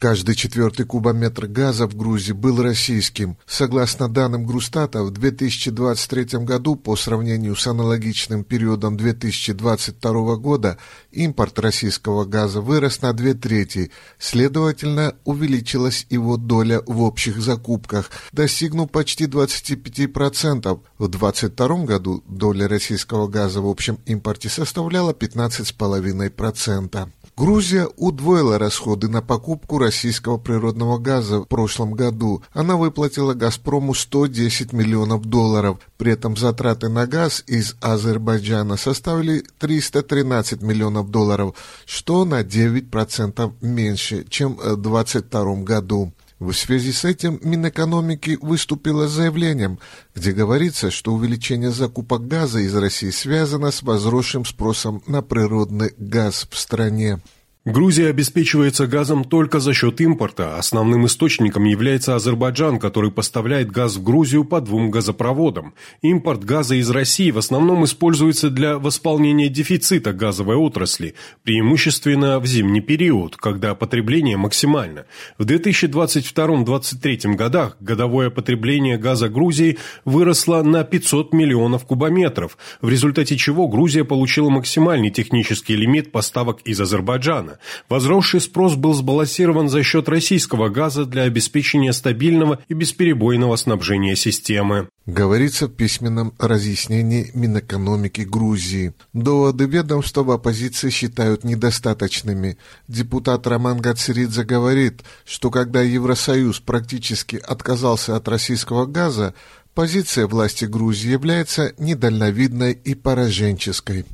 Каждый четвертый кубометр газа в Грузии был российским. Согласно данным Грустата, в 2023 году по сравнению с аналогичным периодом 2022 года импорт российского газа вырос на 2/3. Следовательно, увеличилась его доля в общих закупках, достигнув почти 25%. В 2022 году доля российского газа в общем импорте составляла 15,5%. Грузия удвоила расходы на покупку российского природного газа в прошлом году. Она выплатила «Газпрому» $110 миллионов. При этом затраты на газ из Азербайджана составили $313 миллионов, что на 9% меньше, чем в 2022 году. В связи с этим Минэкономики выступило с заявлением, где говорится, что увеличение закупок газа из России связано с возросшим спросом на природный газ в стране. Грузия обеспечивается газом только за счет импорта. Основным источником является Азербайджан, который поставляет газ в Грузию по 2 газопроводам. Импорт газа из России в основном используется для восполнения дефицита газовой отрасли, преимущественно в зимний период, когда потребление максимально. В 2022-2023 годах годовое потребление газа Грузии выросло на 500 миллионов кубометров, в результате чего Грузия получила максимальный технический лимит поставок из Азербайджана. Возросший спрос был сбалансирован за счет российского газа для обеспечения стабильного и бесперебойного снабжения системы. Говорится в письменном разъяснении Минэкономики Грузии. Доводы ведомства в оппозиции считают недостаточными. Депутат Роман Гациридзе говорит, что когда Евросоюз практически отказался от российского газа, позиция власти Грузии является недальновидной и пораженческой.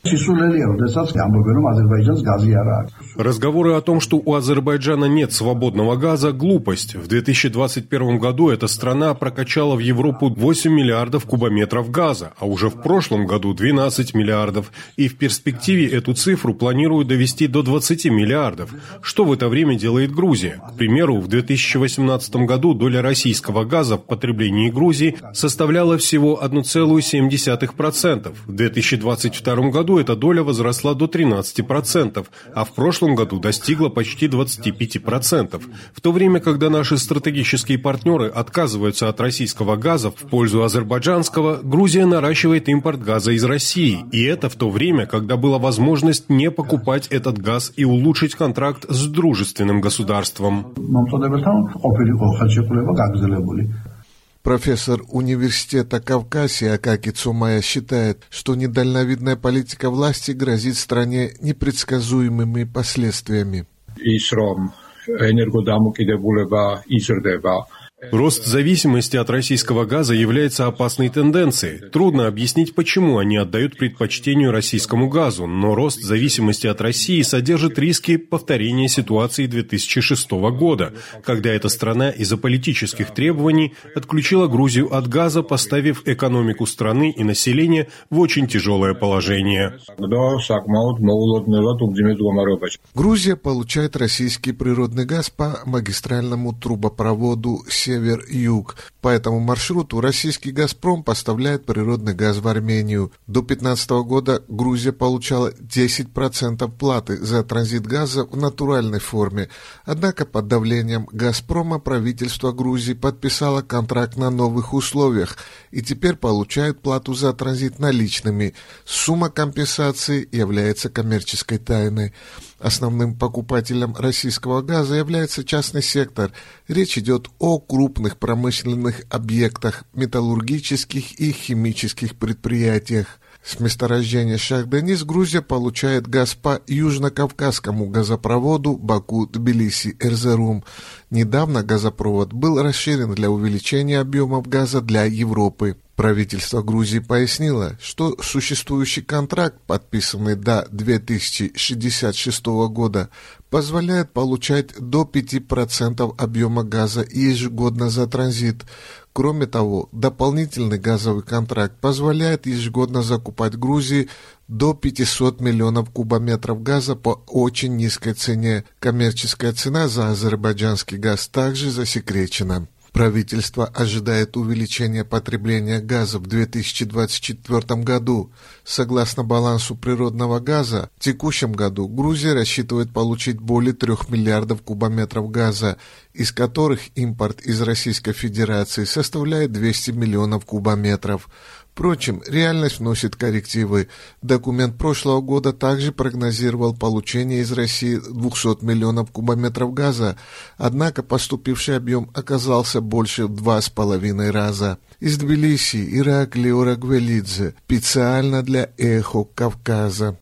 Разговоры о том, что у Азербайджана нет свободного газа – глупость. В 2021 году эта страна прокачала в Европу 8 миллиардов кубометров газа, а уже в прошлом году 12 миллиардов. И в перспективе эту цифру планируют довести до 20 миллиардов. Что в это время делает Грузия? К примеру, в 2018 году доля российского газа в потреблении Грузии составляла всего 1,7%. В 2022 году эта доля возросла до 13%, а в прошлом году достигла почти 25%. В то время, когда наши стратегические партнеры отказываются от российского газа в пользу азербайджанского, Грузия наращивает импорт газа из России. И это в то время, когда была возможность не покупать этот газ и улучшить контракт с дружественным государством. Профессор университета Кавказия Акаки Цумая считает, что недальновидная политика власти грозит стране непредсказуемыми последствиями. Рост зависимости от российского газа является опасной тенденцией. Трудно объяснить, почему они отдают предпочтению российскому газу, но рост зависимости от России содержит риски повторения ситуации 2006 года, когда эта страна из-за политических требований отключила Грузию от газа, поставив экономику страны и население в очень тяжелое положение. Грузия получает российский природный газ по магистральному трубопроводу север-юг. По этому маршруту российский «Газпром» поставляет природный газ в Армению. До 2015 года Грузия получала 10% платы за транзит газа в натуральной форме. Однако под давлением «Газпрома» правительство Грузии подписало контракт на новых условиях и теперь получает плату за транзит наличными. Сумма компенсации является коммерческой тайной. Основным покупателем российского газа является частный сектор. Речь идет о крупных промышленных объектах, металлургических и химических предприятиях. С месторождения Шах-Денис Грузия получает газ по южно-кавказскому газопроводу Баку-Тбилиси-Эрзерум. Недавно газопровод был расширен для увеличения объемов газа для Европы. Правительство Грузии пояснило, что существующий контракт, подписанный до 2066 года, позволяет получать до 5% объема газа ежегодно за транзит. Кроме того, дополнительный газовый контракт позволяет ежегодно закупать Грузии до 500 миллионов кубометров газа по очень низкой цене. Коммерческая цена за азербайджанский газ также засекречена. Правительство ожидает увеличения потребления газа в 2024 году. Согласно балансу природного газа, в текущем году Грузия рассчитывает получить более 3 миллиардов кубометров газа, из которых импорт из Российской Федерации составляет 200 миллионов кубометров. Впрочем, реальность вносит коррективы. Документ прошлого года также прогнозировал получение из России 200 миллионов кубометров газа, однако поступивший объем оказался больше в 2,5 раза. Из Тбилиси Ираклий Орагвелидзе специально для «Эхо Кавказа».